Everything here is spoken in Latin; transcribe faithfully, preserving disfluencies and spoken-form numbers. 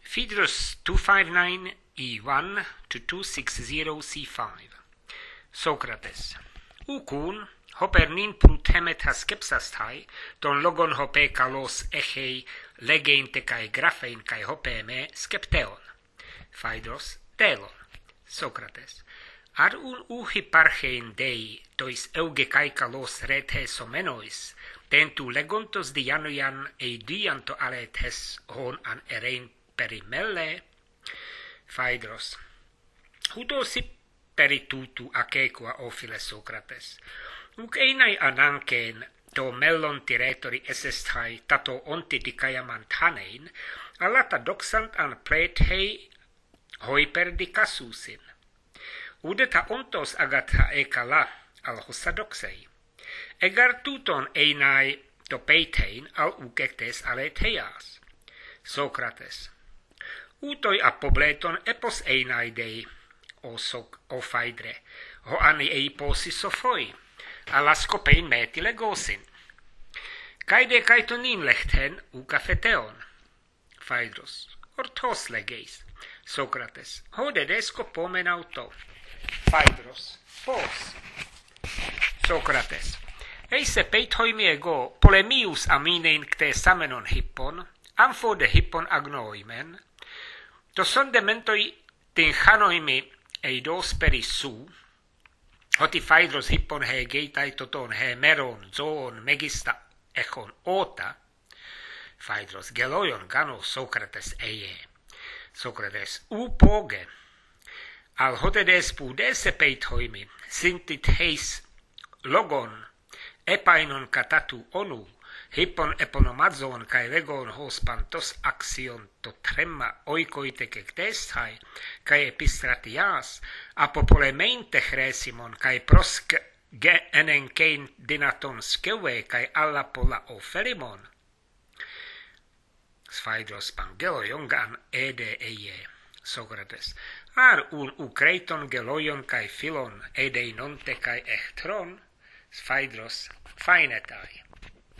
Phaedrus two fifty-nine E one to two sixty C five. Socrates. Ukun, hopernin pruthemet skepsastai, ton logon hope kalos echei legeinte kai graphein kai hope me skepteon. Phaedros telon. Socrates. Ar un uhi parchein dei, tois euge kai kalos rethe somenois, tentu legontos dianoian eidianto alethes hon an erein perimelle. Phaedros. Hudosi peritutu akequa ophile Socrates. Uc einai anankeen to mellon tiretori esesthai tato onti dicaiamantanein, alata doxant an prethei hoiper dicasusin. Udeta ontos agatha ekala al hussadoxei. Egar tuton einai to peitein al ucectes aletheas. Socrates. Utoi apobleton epos einai dei, o soc o Phaedre, ho ani eiposi sophoi, alascopein meti legosin. Caide caetonin lechten ucafeteon. Phaedros. Orthos legeis. Socrates. Hodedesco pomen auto. Phaedros. Pos. Socrates. Eise peithoimi ego polemius aminein cte samenon hippon, amphode hippon agnoimen, to son dementoi tinchanoimi eidos peris su, hoti Phaedros hippon he geitai toton he meron zoon megista echon ota, Phaedros geloion gano Socrates eie. Socrates upoge, al hotedes pudese peithoimi, sintit heis logon, epainon katatu onu, hippon eponomazon kai legon hos pantos axion to tremma oikoite kectestai, kai epistratias, apopolemente chresimon, kai prosk ge enenkein dinaton skeve, kai alla pola oferimon. Phaedros pangeloion gan ede eie. Socrates. Ar un ucreiton geloion kai philon ede nonte kai echtron. Phaedros phaenetai.